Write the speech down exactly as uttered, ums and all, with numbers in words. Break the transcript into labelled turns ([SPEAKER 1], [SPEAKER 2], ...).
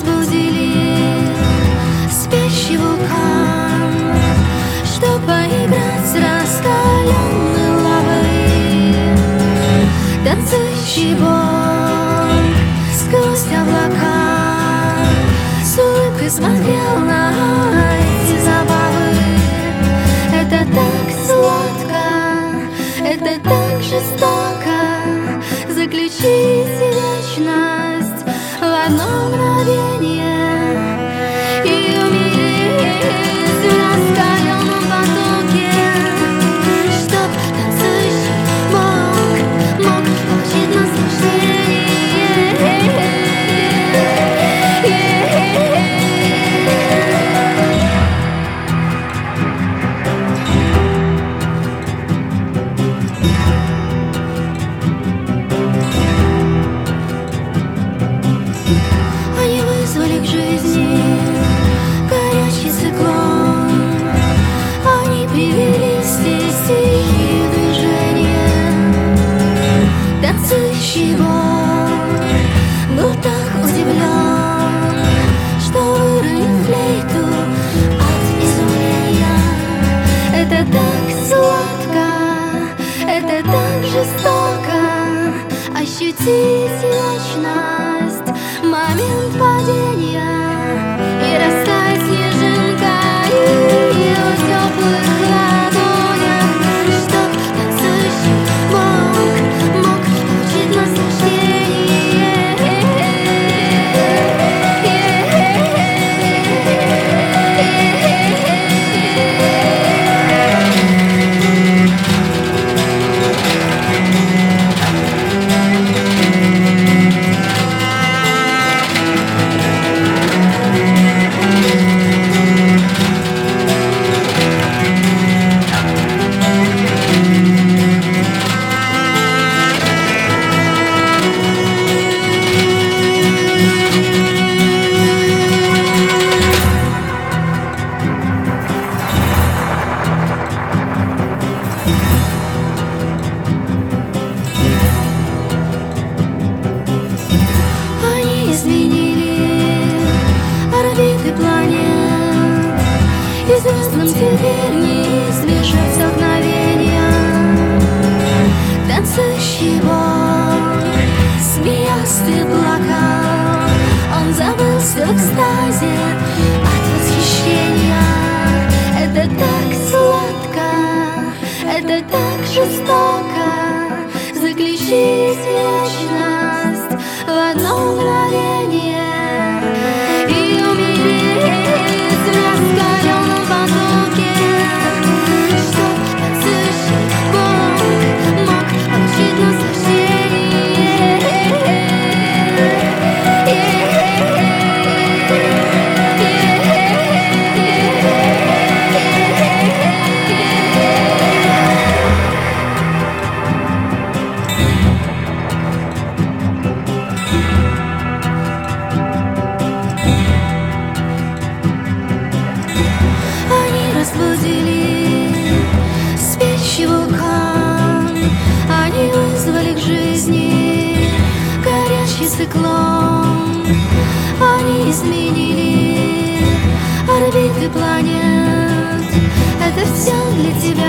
[SPEAKER 1] разбудили спящий вулкан, чтоб поиграть с раскаленной лавой. Танцующий бог сквозь облака с улыбкой смотрел на эти забавы. Это так сладко, это так жестоко заключить вечность в одно мгновение и умереть в раскаленном потоке, чтоб танцующий мог, мог получить наслаждение. Вызвали к жизни горячий циклон, они привели все стихи в движение. Танцующий бог был так удивлен, что выронил флейту от изумления. Это так сладко, это так жестоко ощутить вечность, момент падения и растает снежинка в его теплых ладонях, чтоб танцующий мог, мог получить наслаждение. И звездам теперь не избежать столкновения. Танцующий бог смеялся и плакал, он забылся в экстазе от восхищения. Это так сладко, это так жестоко заключить вечность в одно мгновение и умереть в раскаленном потоке, чтоб танцующий бог мог получить наслаждение. Разбудили спящий вулкан, они вызвали к жизни горячий циклон, они изменили орбиты планет. Это все для тебя.